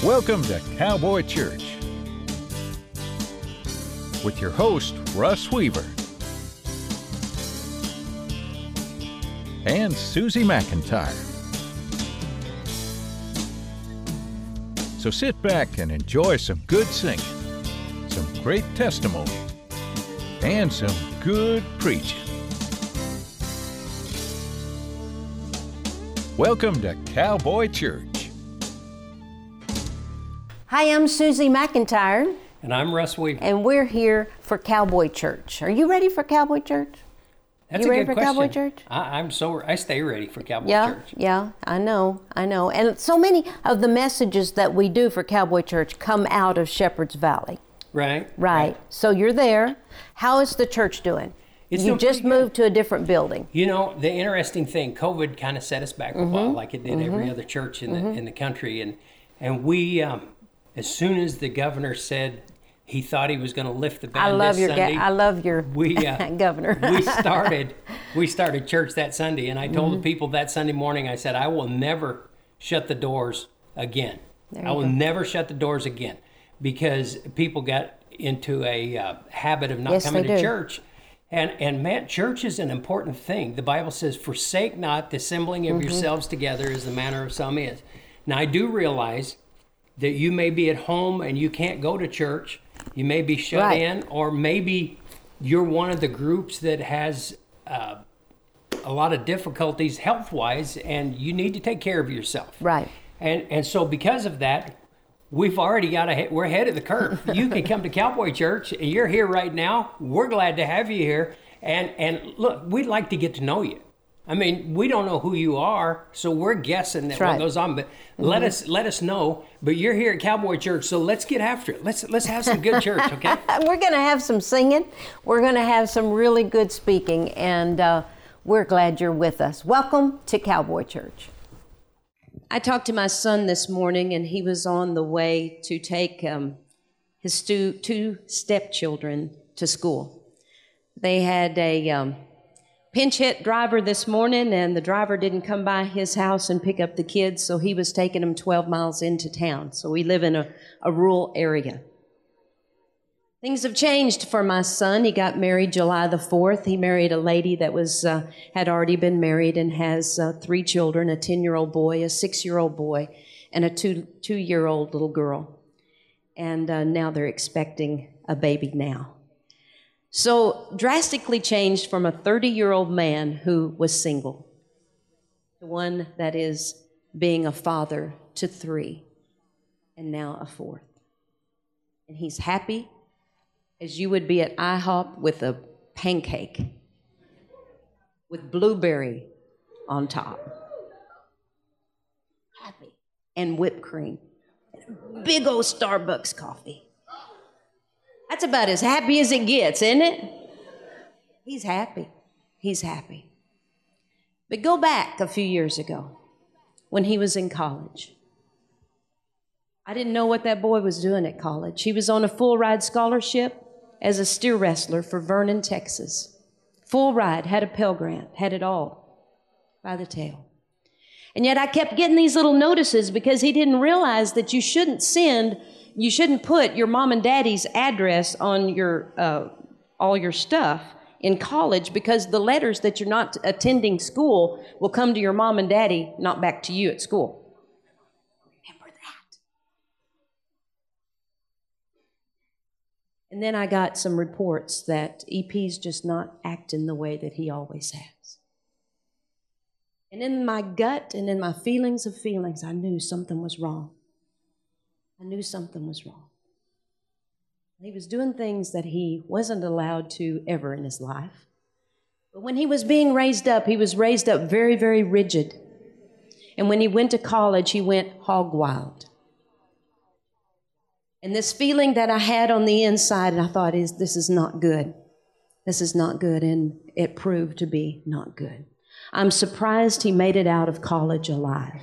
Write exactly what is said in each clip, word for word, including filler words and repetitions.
Welcome to Cowboy Church with your host, Russ Weaver, and Susie McIntyre. So sit back and enjoy some good singing, some great testimony, and some good preaching. Welcome to Cowboy Church. Hi, I'm Susie McIntyre. And I'm Russ Weaver. And we're here for Cowboy Church. Are you ready for Cowboy Church? That's you a ready good for question. Cowboy Church? I, I'm so I stay ready for Cowboy yeah, Church. Yeah, I know, I know. And so many of the messages that we do for Cowboy Church come out of Shepherd's Valley. Right. Right. right. So you're there. How is the church doing? It's you just moved to a different building. You know, the interesting thing, COVID kind of set us back mm-hmm. a while, like it did mm-hmm. every other church in mm-hmm. the in the country, and and we, um, as soon as the governor said he thought he was going to lift the ban I love this your Sunday, ga- I love your we, uh, governor. we started we started church that Sunday, and I told mm-hmm. the people that Sunday morning, I said, I will never shut the doors again. I will go. never shut the doors again, because people got into a uh, habit of not yes, coming to do. church. And, and man, church is an important thing. The Bible says, forsake not the assembling of mm-hmm. yourselves together as the manner of some is. Now, I do realize that you may be at home and you can't go to church. You may be shut right. in, or maybe you're one of the groups that has uh, a lot of difficulties health-wise, and you need to take care of yourself. Right. And and so because of that, we've already got a, we're ahead of the curve. You can come to Cowboy Church, and you're here right now. We're glad to have you here. And and look, we'd like to get to know you. I mean, we don't know who you are, so we're guessing that right. what goes on. But mm-hmm. let us let us know. But you're here at Cowboy Church, so let's get after it. Let's let's have some good church, okay? We're going to have some singing. We're going to have some really good speaking, and uh, we're glad you're with us. Welcome to Cowboy Church. I talked to my son this morning, and he was on the way to take um, his stu- two stepchildren to school. They had a um, pinch hit driver this morning, and the driver didn't come by his house and pick up the kids, so he was taking them twelve miles into town. So we live in a, a rural area. Things have changed for my son. He got married July the fourth. He married a lady that was uh, had already been married and has uh, three children, a ten-year-old boy, a six-year-old boy, and a two, two-year-old little girl. And uh, now they're expecting a baby now. So drastically changed from a thirty-year-old man who was single to one that is being a father to three and now a fourth. And he's happy as you would be at IHOP with a pancake with blueberry on top. Happy. And whipped cream. Big old Starbucks coffee. That's about as happy as it gets, isn't it? He's happy. He's happy. But go back a few years ago when he was in college. I didn't know what that boy was doing at college. He was on a full ride scholarship as a steer wrestler for Vernon, Texas. Full ride, had a Pell Grant, had it all by the tail. And yet I kept getting these little notices because he didn't realize that you shouldn't send, you shouldn't put your mom and daddy's address on your uh, all your stuff in college, because the letters that you're not attending school will come to your mom and daddy, not back to you at school. And then I got some reports that E P's just not acting the way that he always has. And in my gut and in my feelings of feelings, I knew something was wrong. I knew something was wrong. He was doing things that he wasn't allowed to ever in his life. But when he was being raised up, he was raised up very, very rigid. And when he went to college, he went hog wild. And this feeling that I had on the inside, and I thought, is this is not good. This is not good, and it proved to be not good. I'm surprised he made it out of college alive.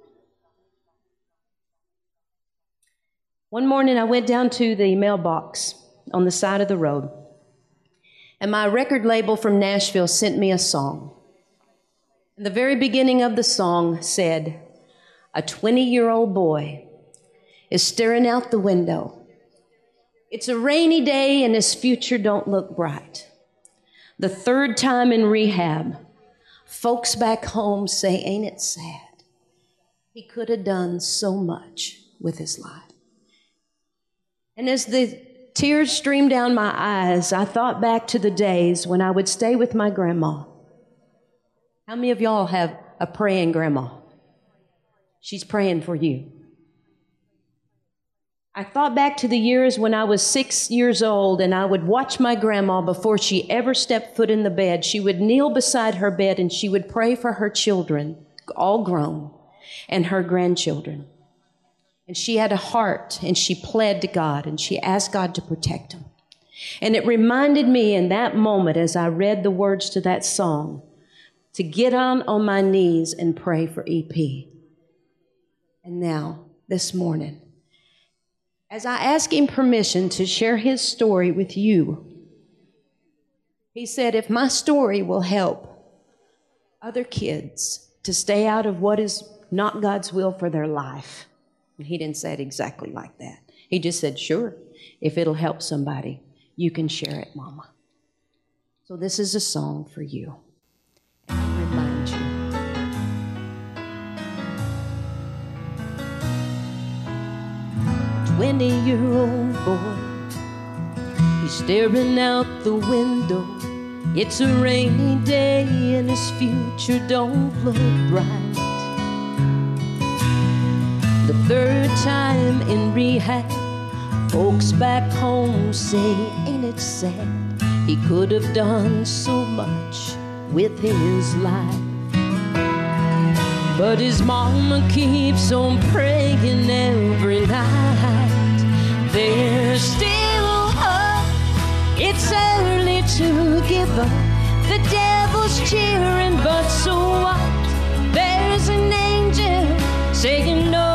One morning I went down to the mailbox on the side of the road, and my record label from Nashville sent me a song. And the very beginning of the song said, a twenty-year-old boy is staring out the window. It's a rainy day and his future don't look bright. The third time in rehab, folks back home say, ain't it sad? He could have done so much with his life. And as the tears streamed down my eyes, I thought back to the days when I would stay with my grandma. How many of y'all have a praying grandma? She's praying for you. I thought back to the years when I was six years old and I would watch my grandma before she ever stepped foot in the bed. She would kneel beside her bed and she would pray for her children, all grown, and her grandchildren. And she had a heart, and she pled to God, and she asked God to protect them. And it reminded me in that moment, as I read the words to that song, to get on on my knees and pray for E P. And now, this morning, as I asked him permission to share his story with you, he said, if my story will help other kids to stay out of what is not God's will for their life. He didn't say it exactly like that. He just said, sure, if it'll help somebody, you can share it, Mama. So this is a song for you. And I remind you. Twenty-year-old boy, he's staring out the window. It's a rainy day and his future don't look bright. The third time in rehab, folks back home say, ain't it sad? He could have done so much with his life. But his mama keeps on praying every night. There's still hope, it's early to give up. The devil's cheering, but so what? There's an angel saying no.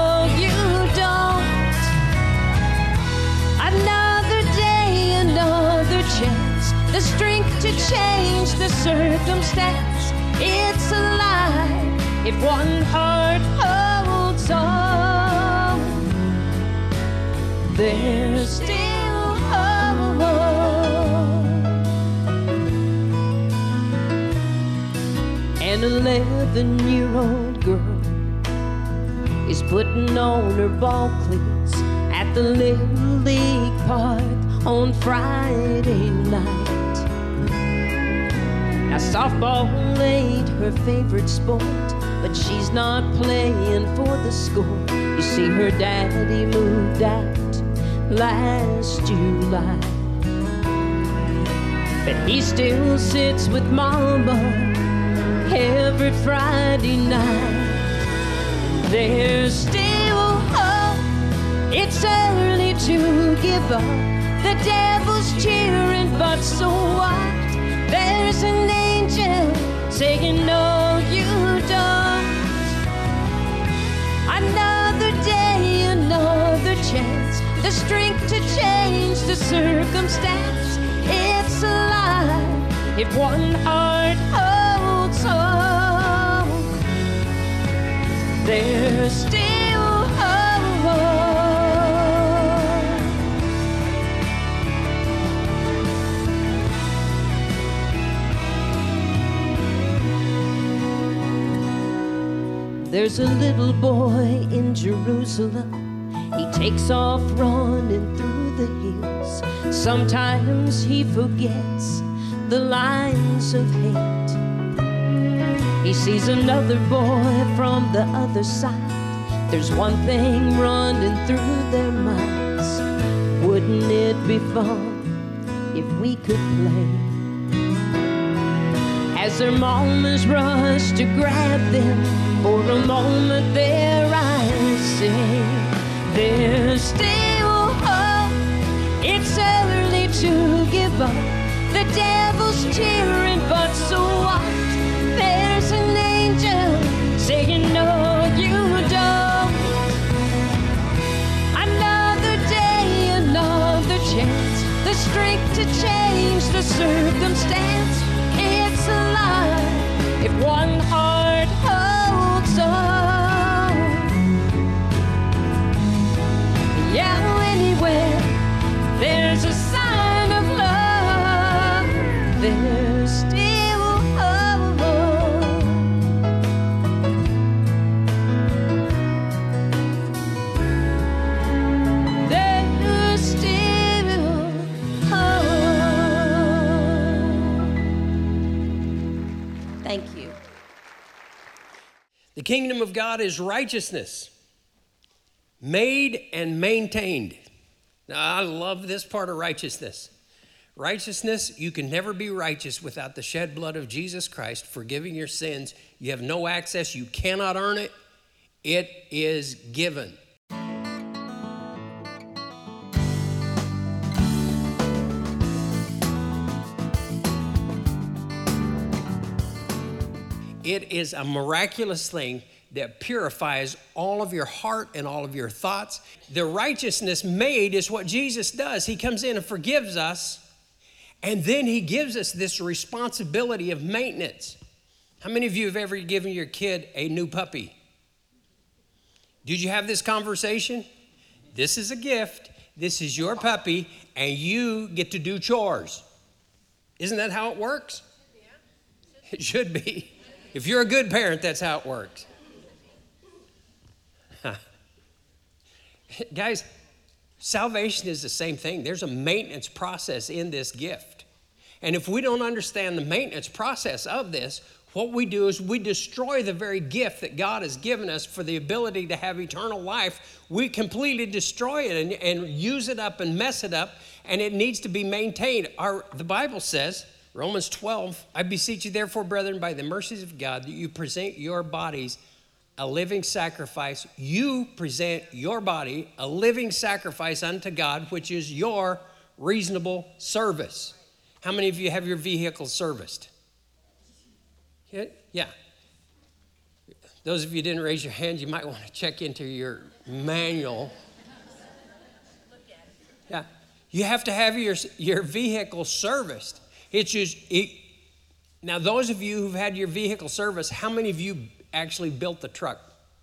The strength to change the circumstance. It's alive if one heart holds on. There's still hope. An eleven-year-old girl is putting on her ball cleats at the Little League Park on Friday night. Now softball ain't her favorite sport, but she's not playing for the score. You see, her daddy moved out last July, but he still sits with Mama every Friday night. There's still hope, it's early to give up. The devil's cheering, but so what? There's an angel saying no, you don't. Another day, another chance. The strength to change the circumstance. It's alive if one heart holds on. There's still hope. There's a little boy in Jerusalem. He takes off running through the hills. Sometimes he forgets the lines of hate. He sees another boy from the other side. There's one thing running through their minds. Wouldn't it be fun if we could play? As their mamas rush to grab them, for a moment their eyes see there's still hope. It's early to give up. The devil's cheering, but so what? There's an angel saying no, you don't. Another day, another chance. The strength to change the circumstance. It's alive if one heart holds on. kingdom of God is righteousness, made and maintained. Now, I love this part of righteousness. Righteousness, you can never be righteous without the shed blood of Jesus Christ, forgiving your sins. You have no access. You cannot earn it. It is given. It is a miraculous thing that purifies all of your heart and all of your thoughts. The righteousness made is what Jesus does. He comes in and forgives us, and then he gives us this responsibility of maintenance. How many of you have ever given your kid a new puppy? Did you have this conversation? This is a gift. This is your puppy, and you get to do chores. Isn't that how it works? It should be. If you're a good parent, that's how it works. Guys, salvation is the same thing. There's a maintenance process in this gift. And if we don't understand the maintenance process of this, what we do is we destroy the very gift that God has given us for the ability to have eternal life. We completely destroy it and, and use it up and mess it up, and it needs to be maintained. Our, the Bible says, Romans twelve, I beseech you therefore, brethren, by the mercies of God, that you present your bodies a living sacrifice. You present your body a living sacrifice unto God, which is your reasonable service. How many of you have your vehicle serviced? Yeah. Those of you who didn't raise your hand, you might want to check into your manual. Yeah. You have to have your, your vehicle serviced. It's just, it, now those of you who've had your vehicle serviced, how many of you actually built the truck?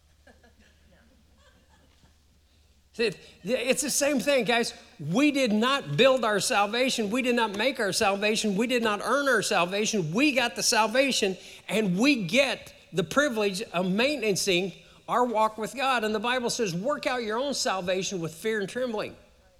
It's the same thing, guys. We did not build our salvation. We did not make our salvation. We did not earn our salvation. We got the salvation, and we get the privilege of maintaining our walk with God. And the Bible says, work out your own salvation with fear and trembling.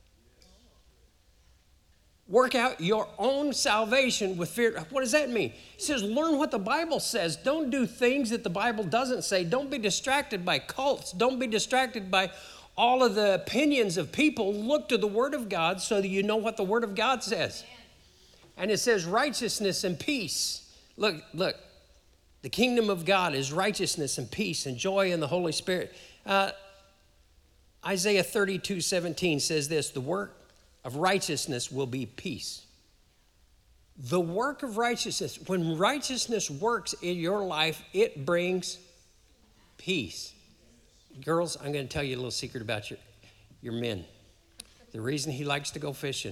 Work out your own salvation with fear. What does that mean? He says, learn what the Bible says. Don't do things that the Bible doesn't say. Don't be distracted by cults. Don't be distracted by all of the opinions of people. Look to the Word of God so that you know what the Word of God says. And it says righteousness and peace. Look, look. The kingdom of God is righteousness and peace and joy in the Holy Spirit. Uh, Isaiah thirty-two seventeen says this, the work of righteousness will be peace. The work of righteousness, when righteousness works in your life, it brings peace. Girls, I'm going to tell you a little secret about your, your men. The reason he likes to go fishing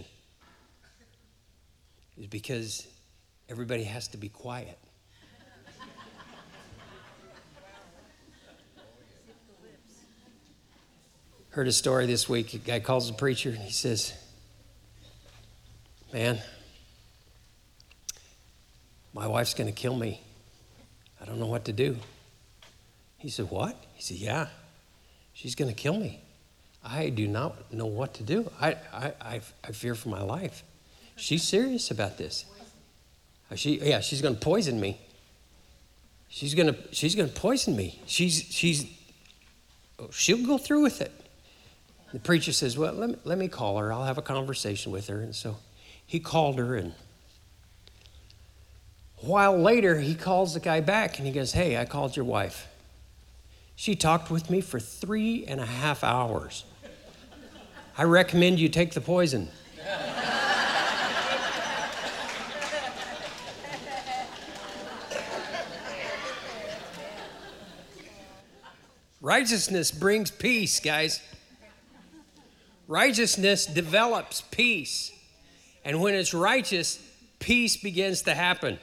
is because everybody has to be quiet. Heard a story this week. A guy calls the preacher and he says, man, my wife's going to kill me. I don't know what to do. He said, what? He said, yeah, she's going to kill me. I do not know what to do. I, I, I, I fear for my life. She's serious about this. She, yeah, she's going to poison me. She's going to, she's going to poison me. She's, she's, she'll go through with it. The preacher says, well, let me, let me call her. I'll have a conversation with her. And so he called her, and a while later, he calls the guy back, and he goes, hey, I called your wife. She talked with me for three and a half hours. I recommend you take the poison. Righteousness brings peace, guys. Righteousness develops peace. And when it's righteous, peace begins to happen.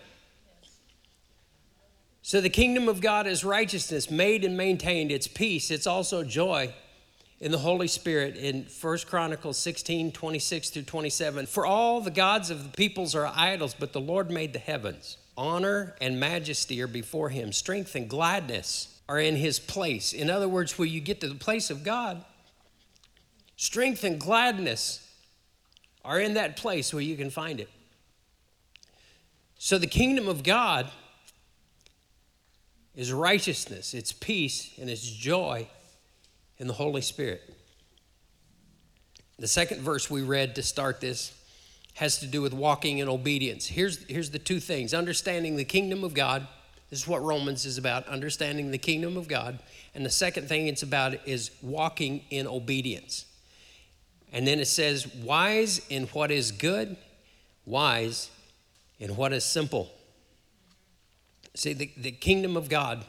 So the kingdom of God is righteousness, made and maintained. It's peace. It's also joy in the Holy Spirit in First Chronicles sixteen, twenty-six through twenty-seven. For all the gods of the peoples are idols, but the Lord made the heavens. Honor and majesty are before him. Strength and gladness are in his place. In other words, when you get to the place of God, strength and gladness are in that place where you can find it. So the kingdom of God is righteousness, it's peace, and it's joy in the Holy Spirit. The second verse we read to start this has to do with walking in obedience. Here's, here's the two things. Understanding the kingdom of God. This is what Romans is about, understanding the kingdom of God. And the second thing it's about is walking in obedience. And then it says, wise in what is good, wise in what is simple. See, the, the kingdom of God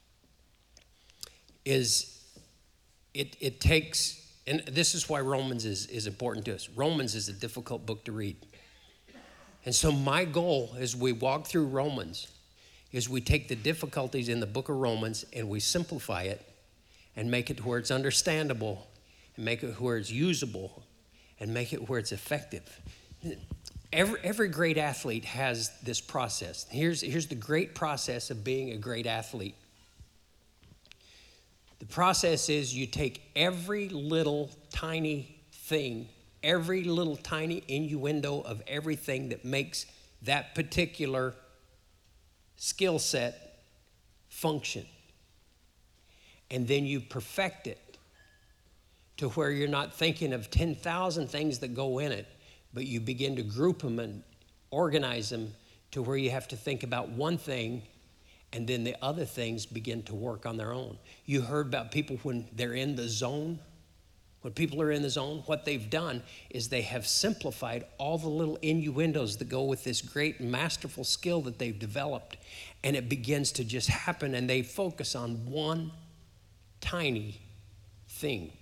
is, it, it takes, and this is why Romans is, is important to us. Romans is a difficult book to read. And so my goal as we walk through Romans is we take the difficulties in the book of Romans and we simplify it and make it to where it's understandable and make it where it's usable and make it where it's effective. Every, every great athlete has this process. Here's, here's the great process of being a great athlete. The process is you take every little tiny thing, every little tiny innuendo of everything that makes that particular skill set function. And then you perfect it to where you're not thinking of ten thousand things that go in it, but you begin to group them and organize them to where you have to think about one thing and then the other things begin to work on their own. You heard about people when they're in the zone. When people are in the zone, what they've done is they have simplified all the little innuendos that go with this great masterful skill that they've developed, and it begins to just happen, and they focus on one tiny thing.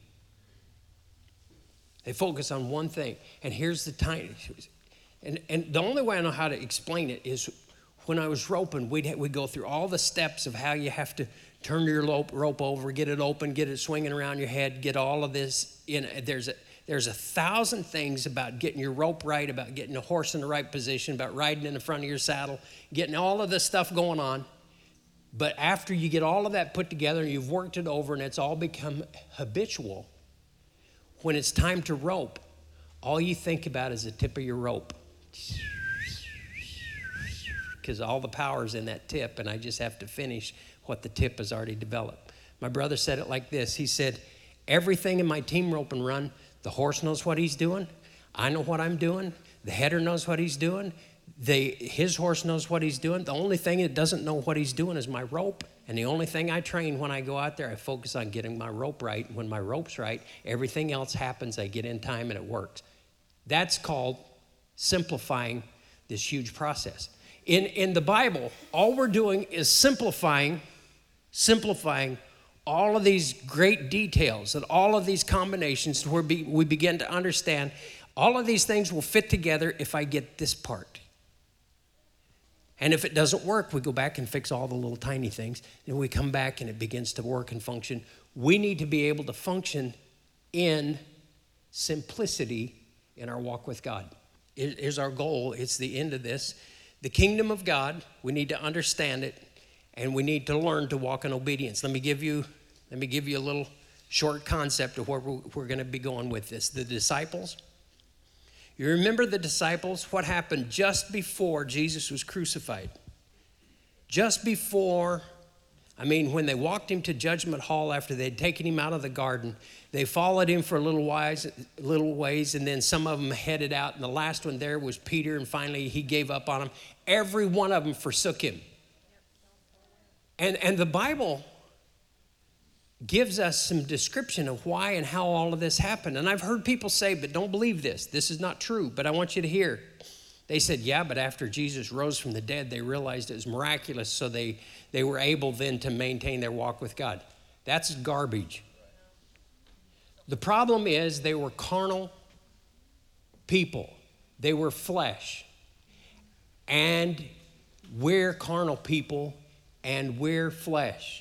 They focus on one thing, and here's the tiny, and, and the only way I know how to explain it is when I was roping, we'd, we'd go through all the steps of how you have to turn your rope, rope over, get it open, get it swinging around your head, get all of this in. There's a, there's a thousand things about getting your rope right, about getting a horse in the right position, about riding in the front of your saddle, getting all of this stuff going on. But after you get all of that put together and you've worked it over and it's all become habitual, when it's time to rope, all you think about is the tip of your rope. Because all the power's in that tip, and I just have to finish what the tip has already developed. My brother said it like this. He said, everything in my team rope and run, the horse knows what he's doing. I know what I'm doing. The header knows what he's doing. They, his horse knows what he's doing. The only thing that doesn't know what he's doing is my rope. And the only thing I train when I go out there, I focus on getting my rope right. When my rope's right, everything else happens. I get in time and it works. That's called simplifying this huge process. In, in the Bible, all we're doing is simplifying, simplifying all of these great details and all of these combinations to where be, we begin to understand all of these things will fit together if I get this part. And if it doesn't work, we go back and fix all the little tiny things. And we come back and it begins to work and function. We need to be able to function in simplicity in our walk with God. It is our goal. It's the end of this. The kingdom of God, we need to understand it, and we need to learn to walk in obedience. Let me give you, let me give you a little short concept of where we're, we're going to be going with this. The disciples. You remember the disciples? What happened just before Jesus was crucified? Just before, I mean, when they walked him to Judgment Hall after they'd taken him out of the garden, they followed him for a little ways, little ways, and then some of them headed out, and the last one there was Peter, and finally he gave up on him. Every one of them forsook him. And, and the Bible gives us some description of why and how all of this happened. And I've heard people say, but don't believe this. This is not true, but I want you to hear. They said, yeah, but after Jesus rose from the dead, they realized it was miraculous, so they, they were able then to maintain their walk with God. That's garbage. The problem is they were carnal people. They were flesh. And we're carnal people, and we're flesh.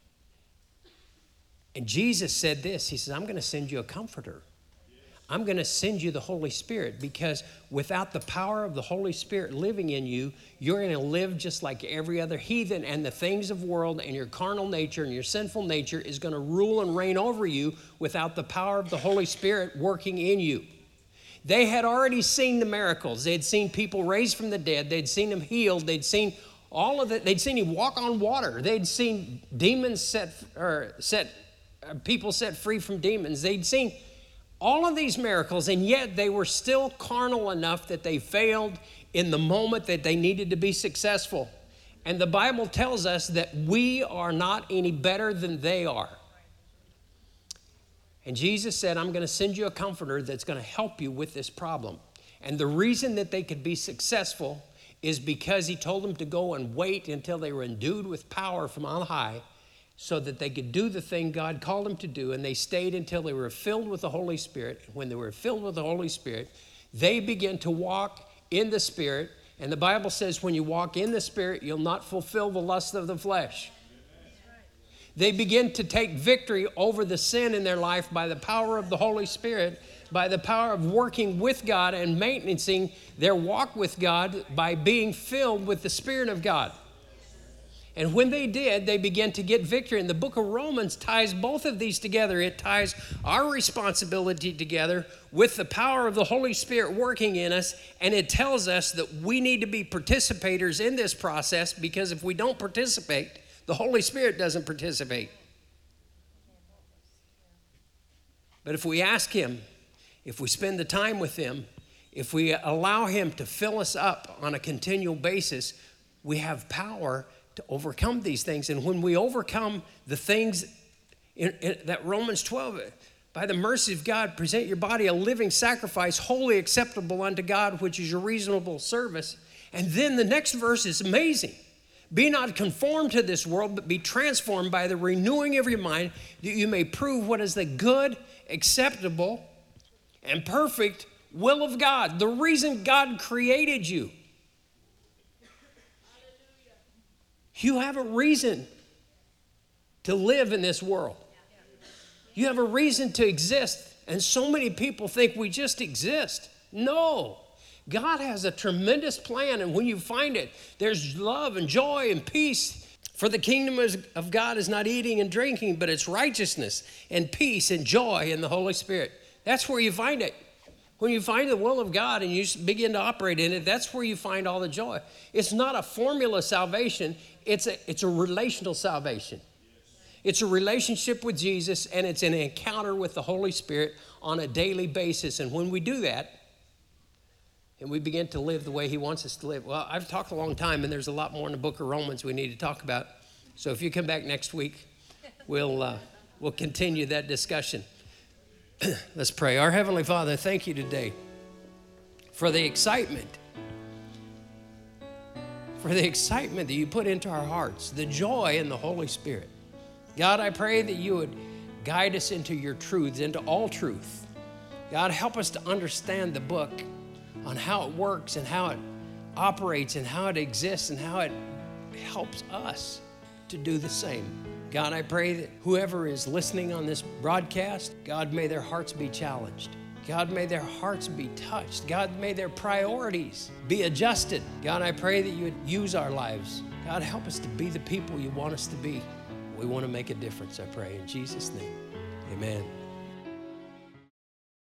And Jesus said this. He says, I'm going to send you a comforter. I'm going to send you the Holy Spirit, because without the power of the Holy Spirit living in you, you're going to live just like every other heathen, and the things of world and your carnal nature and your sinful nature is going to rule and reign over you without the power of the Holy Spirit working in you. They had already seen the miracles. They had seen people raised from the dead. They'd seen them healed. They'd seen All of it, they'd seen him walk on water. They'd seen demons set, or set, uh, people set free from demons. They'd seen all of these miracles, and yet they were still carnal enough that they failed in the moment that they needed to be successful. And the Bible tells us that we are not any better than they are. And Jesus said, I'm going to send you a comforter that's going to help you with this problem. And the reason that they could be successful is because he told them to go and wait until they were endued with power from on high so that they could do the thing God called them to do. And they stayed until they were filled with the Holy Spirit. When they were filled with the Holy Spirit, they began to walk in the Spirit. And the Bible says when you walk in the Spirit, you'll not fulfill the lust of the flesh. They begin to take victory over the sin in their life by the power of the Holy Spirit, by the power of working with God and maintaining their walk with God by being filled with the Spirit of God. And when they did, they began to get victory. And the book of Romans ties both of these together. It ties our responsibility together with the power of the Holy Spirit working in us. And it tells us that we need to be participators in this process, because if we don't participate, the Holy Spirit doesn't participate. But if we ask him, if we spend the time with him, if we allow him to fill us up on a continual basis, we have power to overcome these things. And when we overcome the things in, in that Romans twelve, by the mercy of God, present your body a living sacrifice, wholly acceptable unto God, which is your reasonable service. And then the next verse is amazing. Be not conformed to this world, but be transformed by the renewing of your mind, that you may prove what is the good, acceptable, and perfect will of God. The reason God created you. You have a reason to live in this world. You have a reason to exist. And so many people think we just exist. No. God has a tremendous plan, and when you find it, there's love and joy and peace. For the kingdom of God is not eating and drinking, but it's righteousness and peace and joy in the Holy Spirit. That's where you find it. When you find the will of God and you begin to operate in it, that's where you find all the joy. It's not a formula salvation. It's a, it's a relational salvation. It's a relationship with Jesus, and it's an encounter with the Holy Spirit on a daily basis. And when we do that, and we begin to live the way he wants us to live. Well, I've talked a long time, and there's a lot more in the book of Romans we need to talk about. So if you come back next week, we'll, uh, we'll continue that discussion. Let's pray. Our Heavenly Father, thank you today for the excitement, for the excitement that you put into our hearts, the joy in the Holy Spirit. God, I pray that you would guide us into your truths, into all truth. God, help us to understand the book on how it works and how it operates and how it exists and how it helps us to do the same. God, I pray that whoever is listening on this broadcast, God, may their hearts be challenged. God, may their hearts be touched. God, may their priorities be adjusted. God, I pray that you would use our lives. God, help us to be the people you want us to be. We want to make a difference, I pray. In Jesus' name, amen.